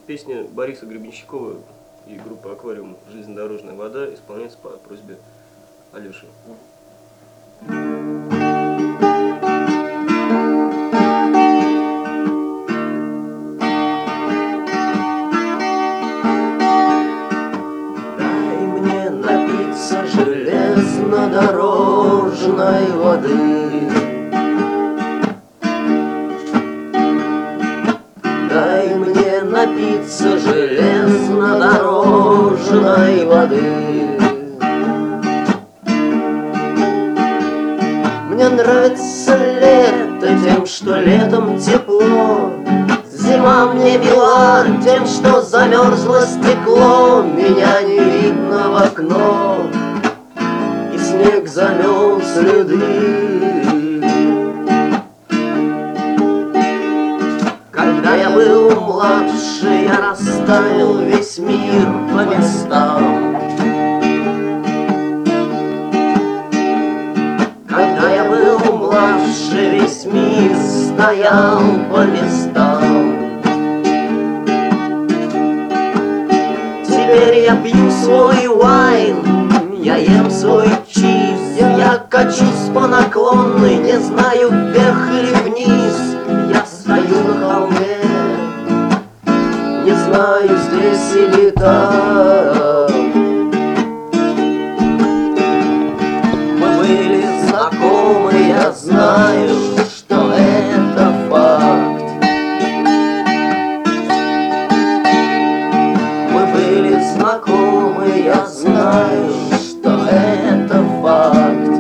Песня Бориса Гребенщикова и группы «Аквариум» «Железнодорожная вода» исполняется по просьбе Алёши. Дай мне напиться железнодорожной воды. Дай мне напиться железнодорожной воды. Мне нравится лето тем, что летом тепло. Зима мне мила тем, что замерзло стекло. Меня не видно в окно, и снег замел следы. Когда я был младше, я расставил весь мир по местам. Когда я был младше, весь мир стоял по местам. Теперь я пью свой вайн, я ем свой чиз, я качусь по наклонной, не знаю, вверх или вниз. Я стою на холме, не знаю, здесь или там. Мы были знакомы, я знаю, что это факт. Мы были знакомы, я знаю, что это факт.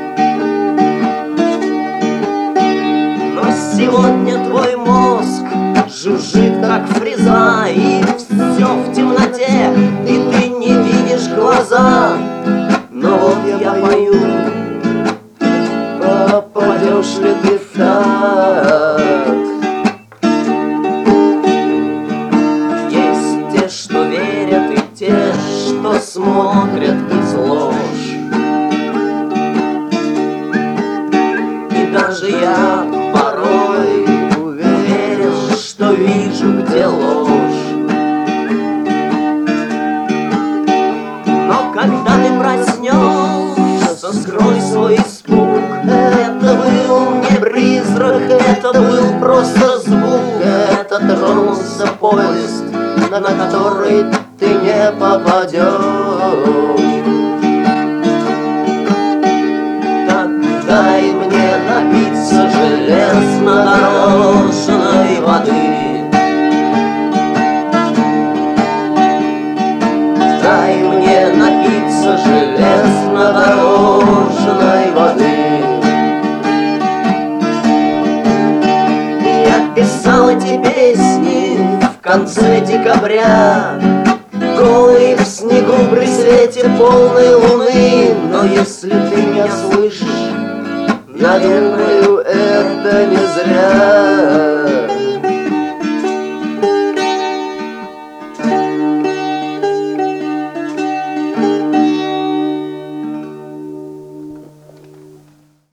Но сегодня твой мозг жужжит, как фреза, и все в темноте, и ты не видишь глаза. Но вот я пою, попадешь ли ты в такт? Есть те, что верят, и те, что смотрят из ложь. И даже я порой уверен, что вижу, где ложь. Но когда ты проснешься, скрой свой испуг. Это был не призрак, это был просто звук. Это тронулся поезд, на который ты не попадешь. Так дай мне напиться железнодорожной воды. Дай мне напиться железнодорожной воды. Я писал эти песни в конце декабря, голый в снегу при свете полной луны. Но если ты меня слышишь, я думаю, это не зря.